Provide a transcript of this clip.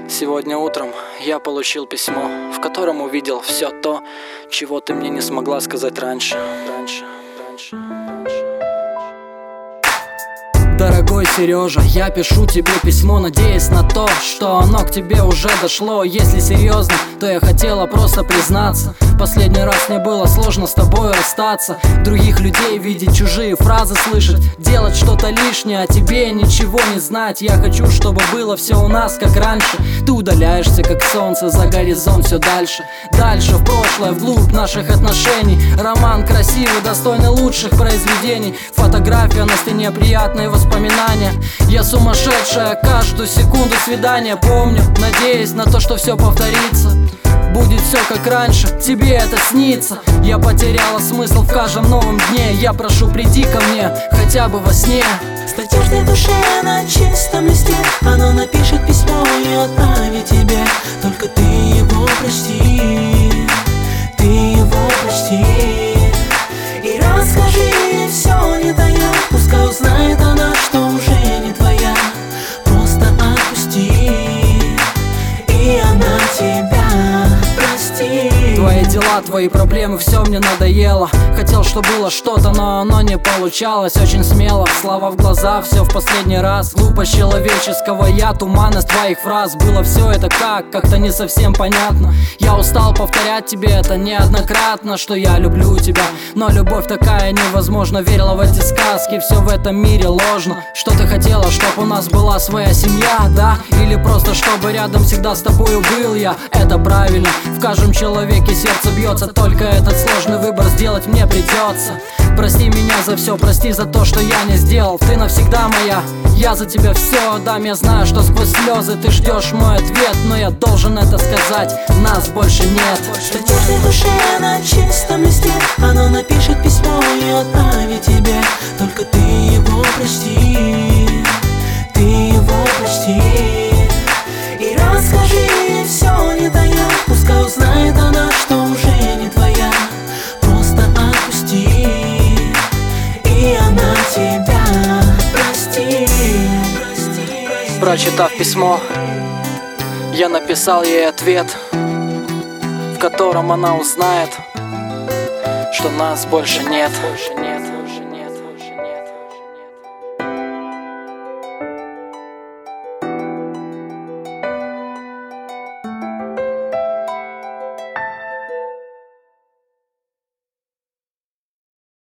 Сегодня утром я получил письмо, в котором увидел все то, чего ты мне не смогла сказать раньше. Дорогой Сережа, я пишу тебе письмо, надеясь на то, что оно к тебе уже дошло. Если серьезно, то я хотела просто признаться. Последний раз мне было сложно с тобой расстаться. Других людей видеть, чужие фразы слышать, делать что-то лишнее, а тебе ничего не знать. Я хочу, чтобы было все у нас как раньше. Ты удаляешься, как солнце, за горизонт все дальше. Дальше, в прошлое, вглубь наших отношений. Роман красивый, достойный лучших произведений. Фотография на стене, приятные воспоминания. Я сумасшедшая, каждую секунду свидания помню, надеясь на то, что все повторится. Будет все как раньше, тебе это снится. Я потеряла смысл в каждом новом дне. Я прошу, приди ко мне, хотя бы во сне. С надеждой в душе на чистом листе оно напишет письмо и отправит тебе. Только ты его прости, ты его прости. И расскажи ей все, не тая, пускай узнает она, что уже не твоя. Просто отпусти, и она тебя простит. Твои дела, твои проблемы, все мне надоело. Хотел, чтобы было что-то, но оно не получалось. Очень смело, слова в глаза, все в последний раз. Глупость человеческого я, туманность твоих фраз. Было все это как-то не совсем понятно. Я устал повторять тебе это неоднократно, что я люблю тебя, но любовь такая невозможна. Верила в эти сказки, все в этом мире ложно. Что ты хотела, чтоб у нас была своя семья, да? Или просто чтобы рядом всегда с тобою был я? Это правильно, в каждом человеке сердце бьется. Только этот сложный выбор сделать мне придется. Прости меня за все, прости за то, что я не сделал. Ты навсегда моя, я за тебя все отдам. Я знаю, что сквозь слезы ты ждешь мой ответ, но я должен это сказать, нас больше нет. С надеждой в душе на чистом листе оно напишет письмо и отправит тебе. Только ты его прости, ты его прости. И расскажи ей все, не тая, пускай узнает она, что уже не твоя. Просто отпусти, и она тебя простит. Прочитав письмо, я написал ей ответ, в котором она узнает, что нас больше нет.